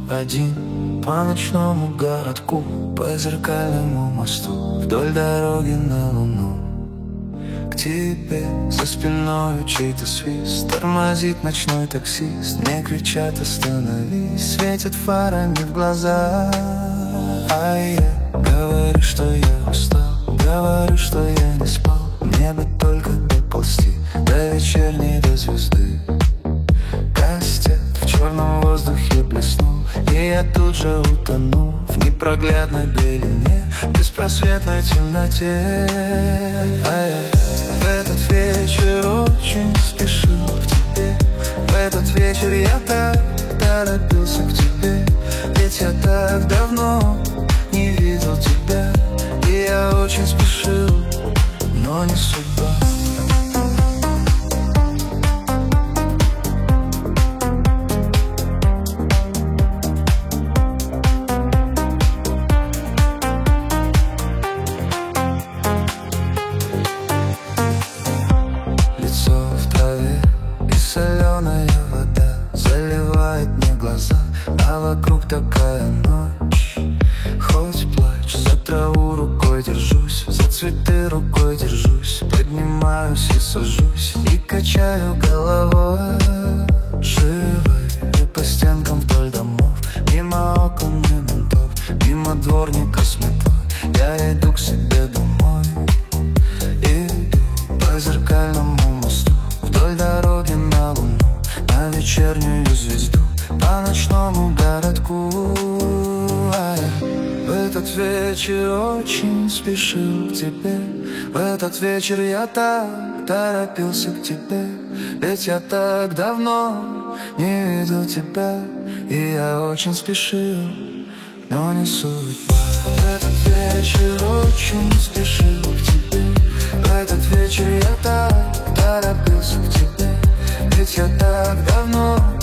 один по ночному городку, по зеркальному мосту, вдоль дороги на луну. К тебе за спиной чей-то свист, тормозит ночной таксист. Мне кричат: остановись, светят фарами в глаза. А я говорю, что я устал, говорю, что я не спал. Мне бы только доползти до вечерней, до звезды. Кастет в черном воздухе блеснул, и я тут же утонул в непроглядной белине, беспросветной темноте. А я в этот вечер очень спешил к тебе. В этот вечер я так торопился к тебе. Ведь я так давно не видел тебя, и я очень спешил, но не судьба. Соленая вода заливает мне глаза, а вокруг такая ночь. Хоть плачь, за траву рукой держусь, за цветы рукой держусь. Поднимаюсь и сажусь, и качаю головой. Живой и по стенкам вдоль домов, мимо окон и ментов, мимо дворника с метлой. Я иду к себе домой, иду по зеркальному мосту, вдоль дороги на луну, на вечернюю звезду, по ночному городку. А я в этот вечер очень спешил к тебе. В этот вечер я так торопился к тебе. Ведь я так давно не видел тебя, и я очень спешил, но не судьба. В этот вечер очень спешил к тебе. В этот вечер я так торопился к тебе. Ведь я так давно